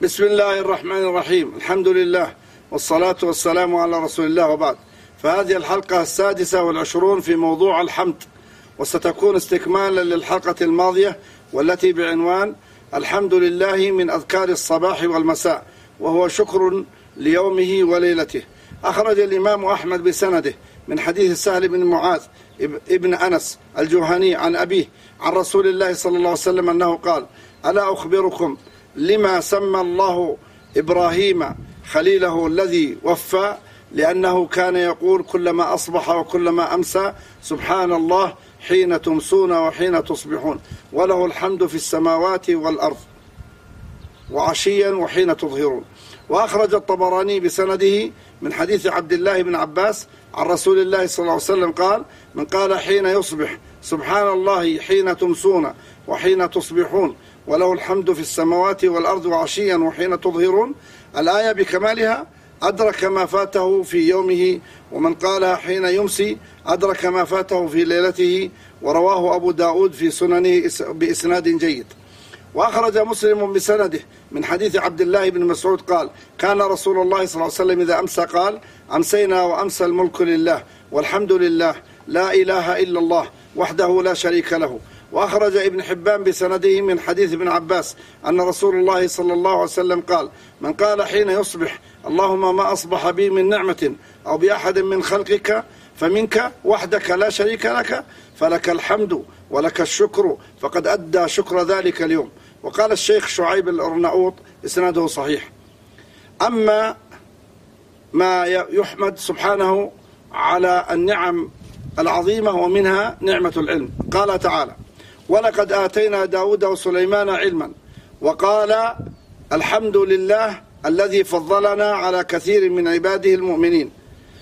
بسم الله الرحمن الرحيم. الحمد لله والصلاة والسلام على رسول الله، وبعد. فهذه الحلقة 26 في موضوع الحمد، وستكون استكمالا للحلقة الماضية والتي بعنوان الحمد لله من أذكار الصباح والمساء، وهو شكر ليومه وليلته. أخرج الإمام أحمد بسنده من حديث سهل بن معاذ ابن أنس الجهني عن أبيه عن رسول الله صلى الله عليه وسلم أنه قال: ألا أخبركم لما سمى الله إبراهيم خليله الذي وفى؟ لأنه كان يقول كلما أصبح وكلما أمسى: سبحان الله حين تمسون وحين تصبحون، وله الحمد في السماوات والأرض وعشيا وحين تظهرون. وأخرج الطبراني بسنده من حديث عبد الله بن عباس عن رسول الله صلى الله عليه وسلم قال: من قال حين يصبح سبحان الله حين تمسون وحين تصبحون، وله الحمد في السماوات والأرض وعشيا وحين تظهرون، الآية بكمالها أدرك ما فاته في يومه، ومن قالها حين يمسي أدرك ما فاته في ليلته. ورواه أبو داود في سننه بإسناد جيد. وأخرج مسلم بسنده من حديث عبد الله بن مسعود قال: كان رسول الله صلى الله عليه وسلم إذا أمسى قال: أمسينا وأمسى الملك لله والحمد لله لا إله إلا الله وحده لا شريك له. وأخرج ابن حبان بسنده من حديث ابن عباس أن رسول الله صلى الله عليه وسلم قال: من قال حين يصبح اللهم ما أصبح بي من نعمة أو بأحد من خلقك فمنك وحدك لا شريك لك فلك الحمد ولك الشكر، فقد أدى شكر ذلك اليوم. وقال الشيخ شعيب الأرناؤوط إسناده صحيح. أما ما يحمد سبحانه على النعم العظيمة، ومنها نعمة العلم. قال تعالى: ولقد آتينا داود وسليمان علما، وقال: الحمد لله الذي فضلنا على كثير من عباده المؤمنين.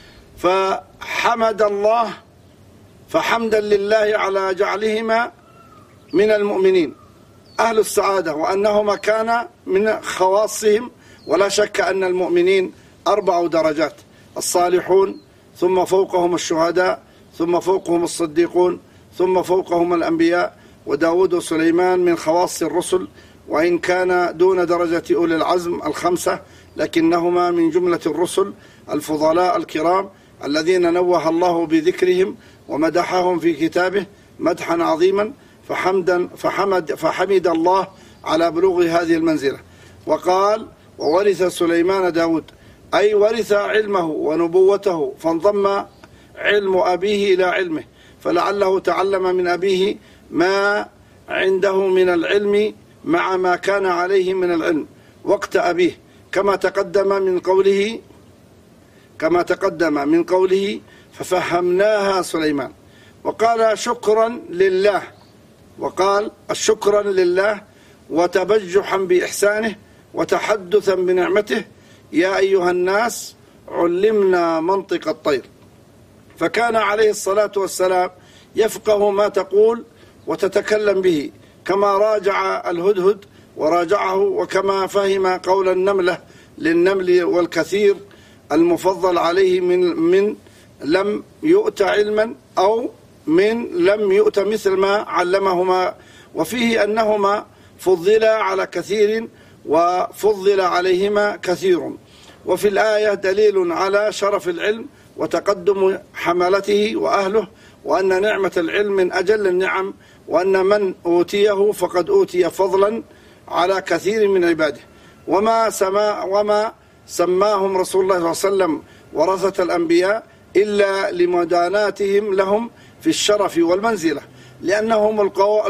فحمد الله فحمدا لله على جعلهما من المؤمنين أهل السعادة، وأنهما كان من خواصهم. ولا شك أن المؤمنين 4 درجات: الصالحون، ثم فوقهم الشهداء، ثم فوقهم الصديقون، ثم فوقهم الأنبياء. وداود وسليمان من خواص الرسل، وإن كان دون درجة أولي العزم 5، لكنهما من جملة الرسل الفضلاء الكرام الذين نوه الله بذكرهم ومدحهم في كتابه مدحا عظيما. فحمد الله على بلوغ هذه المنزلة. وقال: وورث سليمان داود، أي ورث علمه ونبوته، فانضم علم أبيه إلى علمه، فلعله تعلم من أبيه ما عنده من العلم مع ما كان عليه من العلم وقت أبيه، كما تقدم من قوله ففهمناها سليمان. وقال: شكرا لله، وقال: الشكرا لله وتبجحا بإحسانه وتحدثا بنعمته. يا أيها الناس علمنا منطق الطير. فكان عليه الصلاة والسلام يفقه ما تقول وتتكلم به، كما راجع الهدهد وراجعه، وكما فهم قول النملة للنمل والكثير المفضل عليه من لم يؤت علما، أو من لم يؤت مثل ما علمهما. وفيه أنهما فضلا على كثير وفضل عليهما كثير. وفي الآية دليل على شرف العلم وتقدم حملته وأهله، وأن نعمة العلم من أجل النعم، وأن من أوتيه فقد أوتي فضلا على كثير من عباده. وما سماهم رسول الله صلى الله عليه وسلم ورثة الأنبياء إلا لمداناتهم لهم في الشرف والمنزلة، لأنهم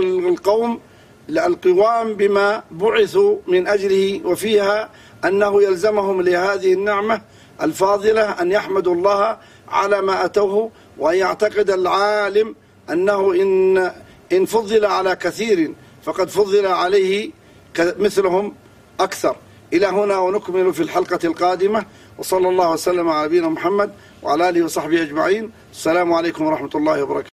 القوام بما بعثوا من أجله. وفيها أنه يلزمهم لهذه النعمة الفاضلة أن يحمدوا الله على ما أتوه، وأن يعتقد العالم أنه إن فضل على كثير فقد فضل عليه مثلهم أكثر. إلى هنا، ونكمل في الحلقة القادمة. وصلى الله وسلم على نبينا محمد وعلى آله وصحبه أجمعين. السلام عليكم ورحمة الله وبركاته.